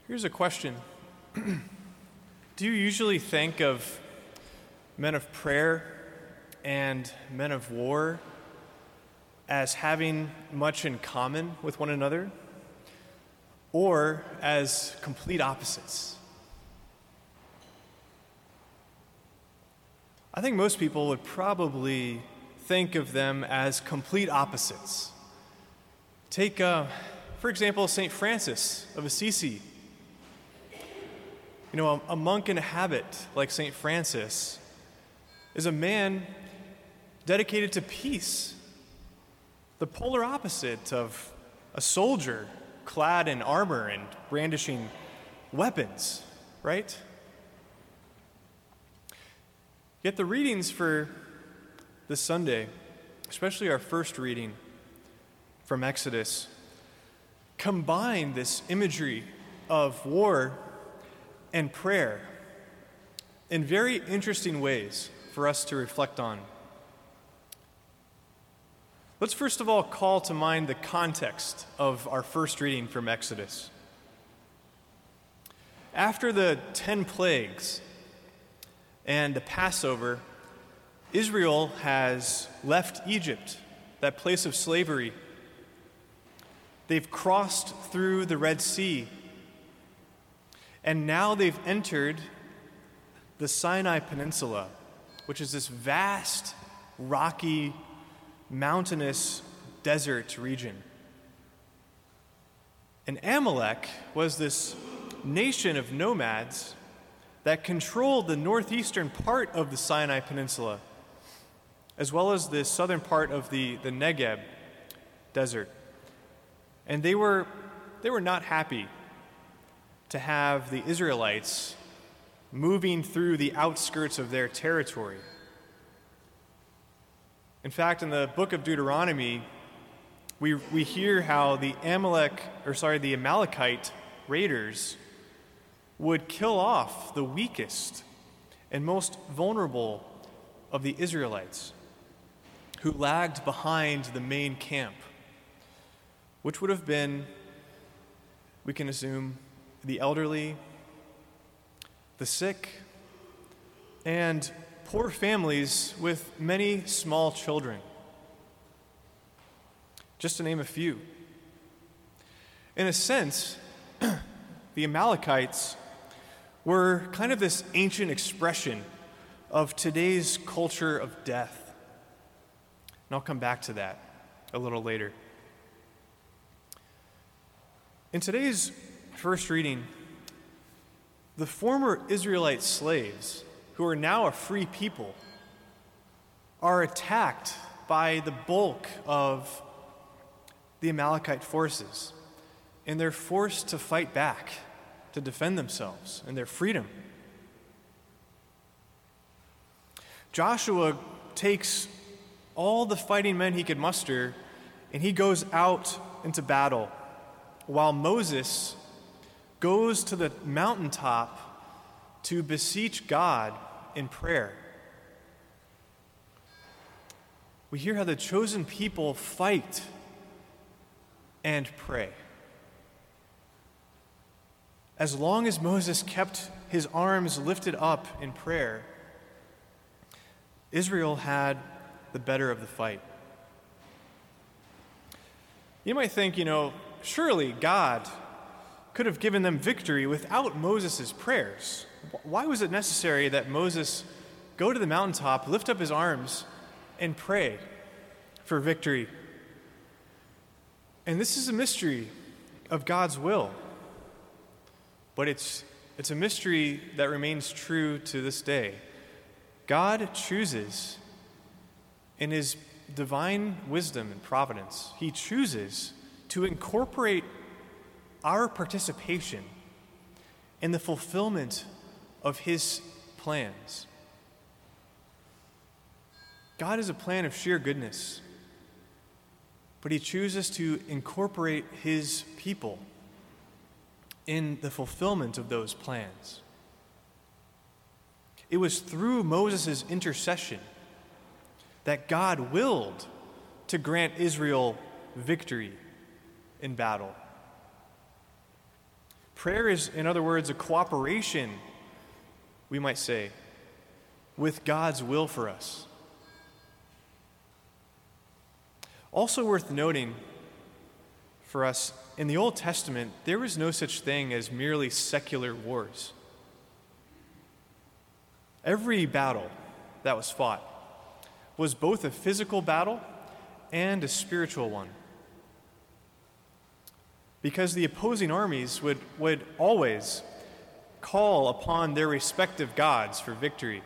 Here's a question. Do you usually think of men of prayer and men of war as having much in common with one another, or as complete opposites? I think most people would probably think of them as complete opposites. Take, for example, St. Francis of Assisi. You know, a monk in a habit like St. Francis is a man dedicated to peace, the polar opposite of a soldier clad in armor and brandishing weapons, right? Yet the readings for this Sunday, especially our first reading from Exodus, combine this imagery of war and prayer in very interesting ways for us to reflect on. Let's first of all call to mind the context of our first reading from Exodus. After the 10 plagues and the Passover, Israel has left Egypt, that place of slavery. They've crossed through the Red Sea, and now they've entered the Sinai Peninsula, which is this vast, rocky, mountainous desert region. And Amalek was this nation of nomads that controlled the northeastern part of the Sinai Peninsula, as well as the southern part of the Negev desert. And they were not happy to have the Israelites moving through the outskirts of their territory. In fact, in the book of Deuteronomy, we hear how the Amalekite raiders would kill off the weakest and most vulnerable of the Israelites who lagged behind the main camp, which would have been, we can assume, the elderly, the sick, and poor families with many small children, just to name a few. In a sense, the Amalekites were kind of this ancient expression of today's culture of death. And I'll come back to that a little later. In today's first reading, the former Israelite slaves, who are now a free people, are attacked by the bulk of the Amalekite forces, and they're forced to fight back to defend themselves and their freedom. Joshua takes all the fighting men he could muster, and he goes out into battle, while Moses goes to the mountaintop to beseech God in prayer. We hear how the chosen people fight and pray. As long as Moses kept his arms lifted up in prayer, Israel had the better of the fight. You might think, surely God could have given them victory without Moses' prayers. Why was it necessary that Moses go to the mountaintop, lift up his arms, and pray for victory? And this is a mystery of God's will. But it's a mystery that remains true to this day. God chooses, in his divine wisdom and providence, he chooses to incorporate our participation in the fulfillment of his plans. God is a plan of sheer goodness, but he chooses to incorporate his people in the fulfillment of those plans. It was through Moses' intercession that God willed to grant Israel victory in battle. Prayer is, in other words, a cooperation, we might say, with God's will for us. Also worth noting for us, in the Old Testament, there was no such thing as merely secular wars. Every battle that was fought was both a physical battle and a spiritual one. Because the opposing armies would always call upon their respective gods for victory.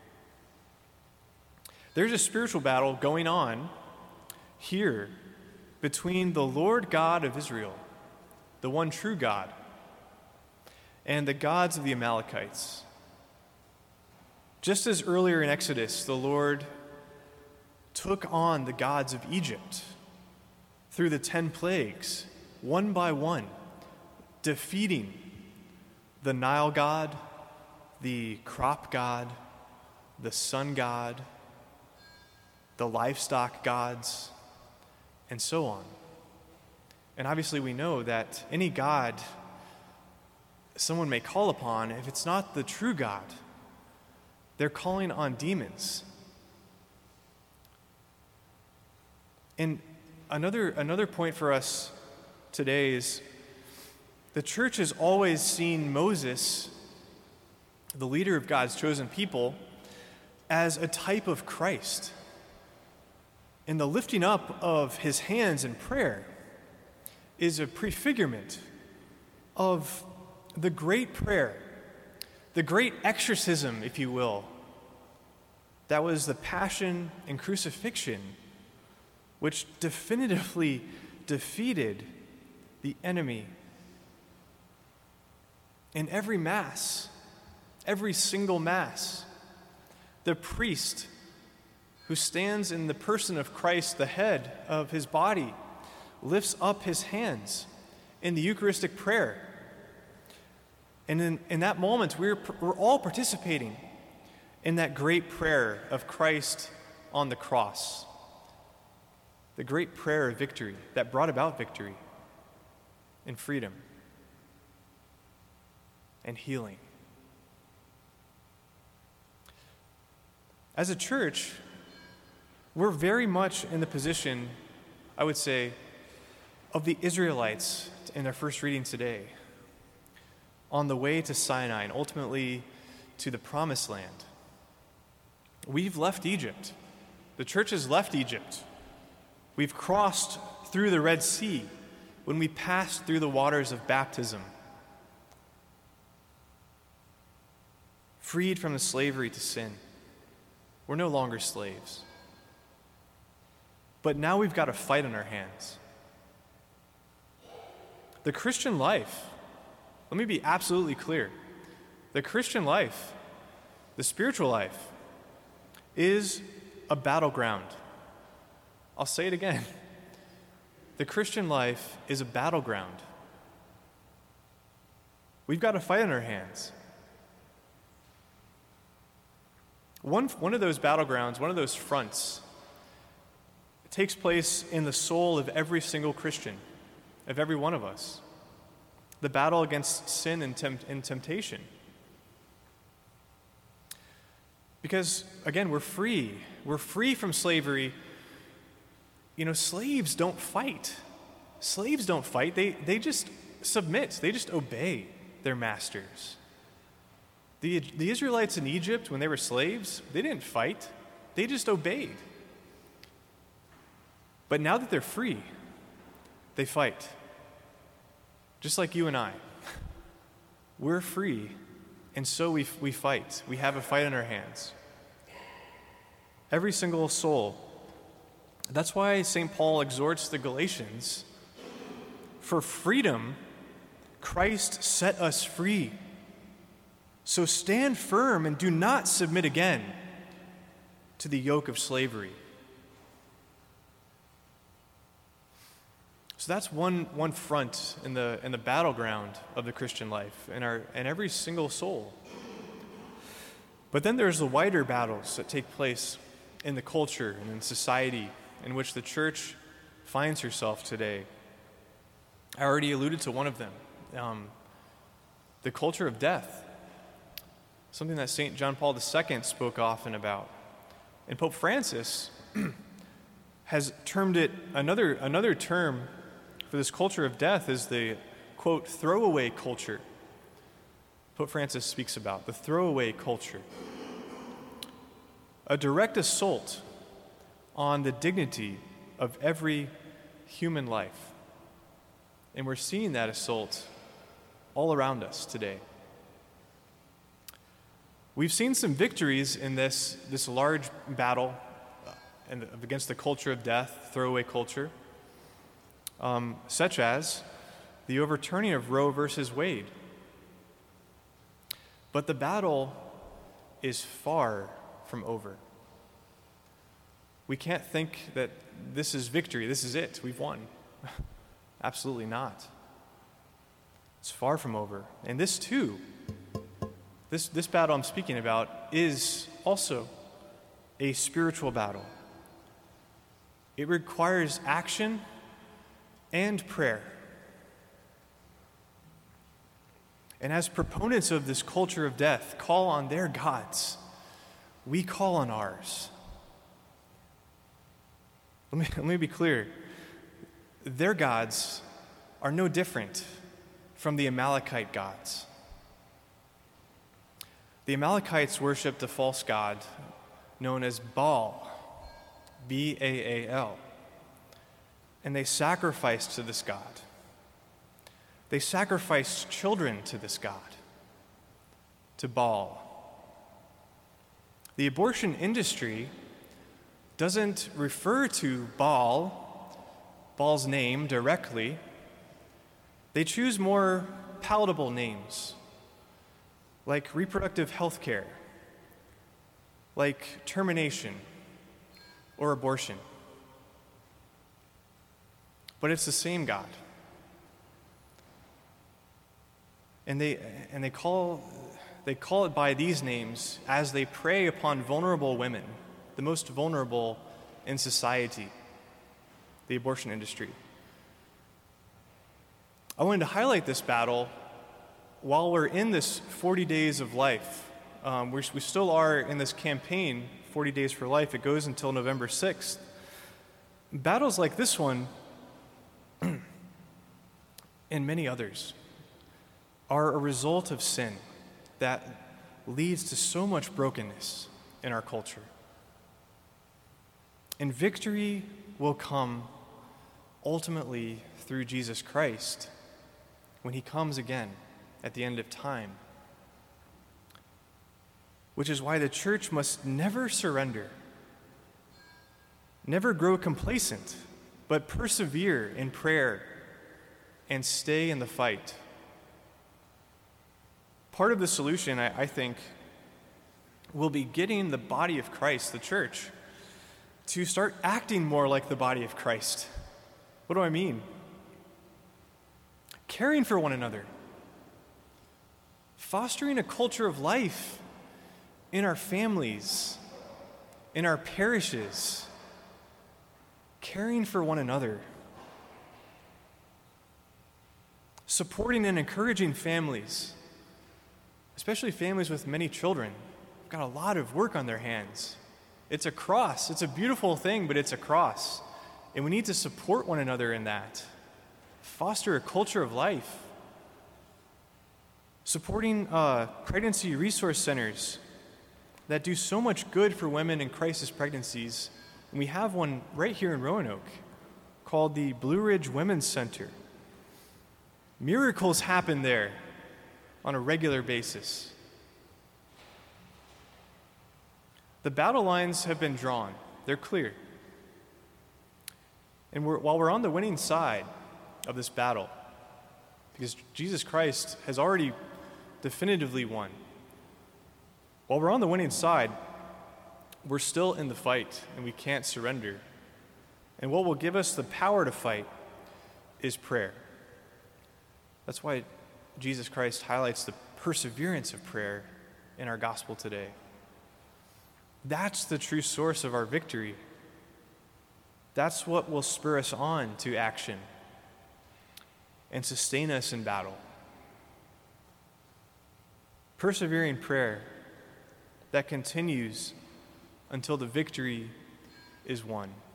There's a spiritual battle going on here between the Lord God of Israel, the one true God, and the gods of the Amalekites. Just as earlier in Exodus, the Lord took on the gods of Egypt through the 10 plagues, one by one, defeating the Nile god, the crop god, the sun god, the livestock gods, and so on. And obviously we know that any god someone may call upon, if it's not the true God, they're calling on demons. And another point for us today is the church has always seen Moses, the leader of God's chosen people, as a type of Christ. And the lifting up of his hands in prayer is a prefigurement of the great prayer, the great exorcism, if you will, that was the passion and crucifixion, which definitively defeated the enemy. In every Mass, every single Mass, the priest who stands in the person of Christ, the head of his body, lifts up his hands in the Eucharistic prayer. And in that moment, we're all participating in that great prayer of Christ on the cross, the great prayer of victory that brought about victory and freedom and healing. As a church, we're very much in the position, I would say, of the Israelites in their first reading today, on the way to Sinai and ultimately to the Promised Land. We've left Egypt. The church has left Egypt. We've crossed through the Red Sea when we passed through the waters of baptism, freed from the slavery to sin. We're no longer slaves. But now we've got a fight on our hands. The Christian life, let me be absolutely clear. The Christian life, the spiritual life, is a battleground. I'll say it again. The Christian life is a battleground. We've got a fight on our hands. One of those battlegrounds, one of those fronts, takes place in the soul of every single Christian, of every one of us. The battle against sin and temptation. Because, again, we're free. We're free from slavery. You know, slaves don't fight. Slaves don't fight. They just submit. They just obey their masters. The Israelites in Egypt, when they were slaves, they didn't fight. They just obeyed. But now that they're free, they fight. Just like you and I. We're free, and so we fight. We have a fight in our hands. Every single soul. That's why St. Paul exhorts the Galatians, for freedom, Christ set us free. So stand firm and do not submit again to the yoke of slavery. So that's one front in the battleground of the Christian life and every single soul. But then there's the wider battles that take place in the culture and in society in which the church finds herself today. I already alluded to one of them. the culture of death, something that St. John Paul II spoke often about. And Pope Francis has termed it, another term for this culture of death is the, quote, throwaway culture. Pope Francis speaks about the throwaway culture. A direct assault on the dignity of every human life. And we're seeing that assault all around us today. We've seen some victories in this large battle against the culture of death, throwaway culture, such as the overturning of Roe versus Wade. But the battle is far from over. We can't think that this is victory, this is it, we've won. Absolutely not. It's far from over. And this too, this battle I'm speaking about is also a spiritual battle. It requires action and prayer. And as proponents of this culture of death call on their gods, we call on ours. Let me be clear. Their gods are no different from the Amalekite gods. The Amalekites worshipped a false god known as Baal, B-A-A-L, and they sacrificed to this god. They sacrificed children to this god, to Baal. The abortion industry doesn't refer to Baal's name directly. They choose more palatable names, like reproductive health care, like termination or abortion. But it's the same God. And they call it by these names as they prey upon vulnerable women, the most vulnerable in society, the abortion industry. I wanted to highlight this battle while we're in this 40 days of life. We still are in this campaign, 40 Days for Life. It goes until November 6th. Battles like this one, and many others, are a result of sin that leads to so much brokenness in our culture. And victory will come ultimately through Jesus Christ when he comes again at the end of time. Which is why the church must never surrender, never grow complacent, but persevere in prayer and stay in the fight. Part of the solution, I think, will be getting the body of Christ, the church, to start acting more like the body of Christ. What do I mean? Caring for one another, fostering a culture of life in our families, in our parishes, caring for one another, supporting and encouraging families, especially families with many children. They've got a lot of work on their hands. It's a cross. It's a beautiful thing, but it's a cross. And we need to support one another in that. Foster a culture of life. Supporting pregnancy resource centers that do so much good for women in crisis pregnancies. And we have one right here in Roanoke called the Blue Ridge Women's Center. Miracles happen there on a regular basis. The battle lines have been drawn. They're clear. And while we're on the winning side of this battle, because Jesus Christ has already definitively won, while we're on the winning side, we're still in the fight, and we can't surrender. And what will give us the power to fight is prayer. That's why Jesus Christ highlights the perseverance of prayer in our gospel today. That's the true source of our victory. That's what will spur us on to action and sustain us in battle. persevering prayer that continues until the victory is won.